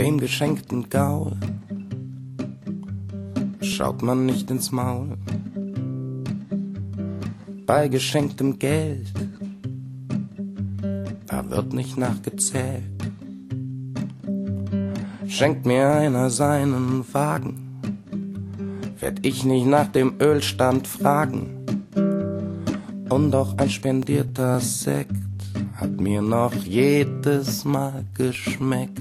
Dem geschenkten Gaul schaut man nicht ins Maul. Bei geschenktem Geld, da wird nicht nachgezählt. Schenkt mir einer seinen Wagen, werd ich nicht nach dem Ölstand fragen. Und auch ein spendierter Sekt hat mir noch jedes Mal geschmeckt.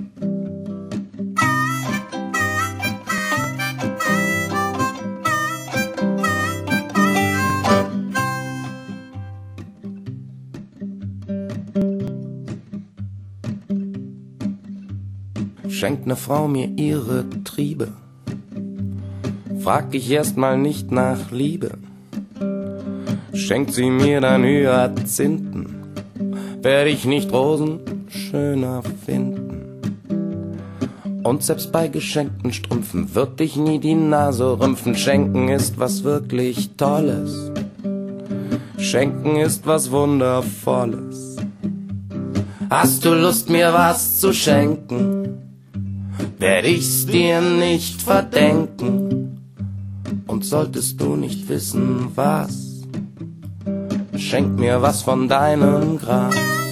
Schenkt ne Frau mir ihre Triebe, frag ich erstmal nicht nach Liebe. Schenkt sie mir dann Hyazinthen, werd ich nicht Rosen schöner finden. Und selbst bei geschenkten Strümpfen würd ich nie die Nase rümpfen. Schenken ist was wirklich Tolles, Schenken ist was Wundervolles. Hast du Lust, mir was zu schenken, werd ich's dir nicht verdenken. Und solltest du nicht wissen, was, schenk mir was von deinem Gras.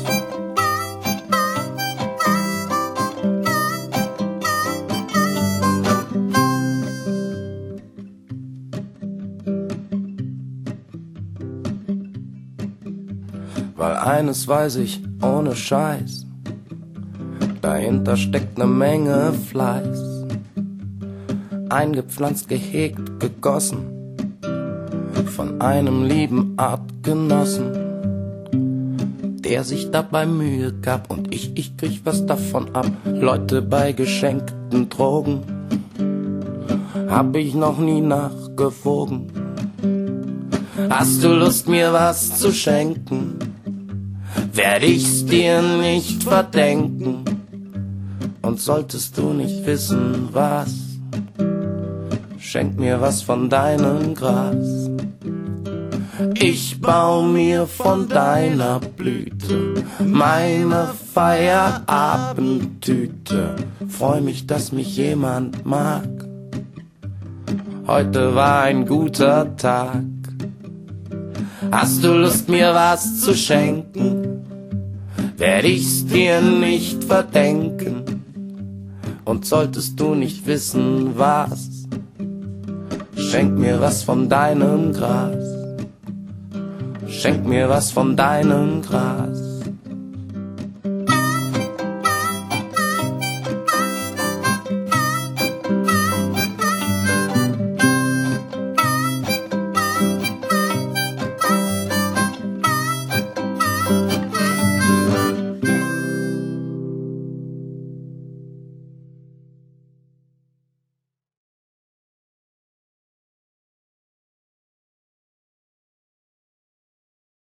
Weil eines weiß ich ohne Scheiß, dahinter steckt ne Menge Fleiß. Eingepflanzt, gehegt, gegossen von einem lieben Artgenossen, der sich dabei Mühe gab, und ich krieg was davon ab. Leute, bei geschenkten Drogen hab ich noch nie nachgewogen. Hast du Lust, mir was zu schenken, werd ich's dir nicht verdenken. Und solltest du nicht wissen, was, schenk mir was von deinem Gras. Ich bau mir von deiner Blüte meine Feierabendtüte. Freu mich, dass mich jemand mag. Heute war ein guter Tag. Hast du Lust, mir was zu schenken, werd ich's dir nicht verdenken. Und solltest du nicht wissen, was, schenk mir was von deinem Gras. Schenk mir was von deinem Gras.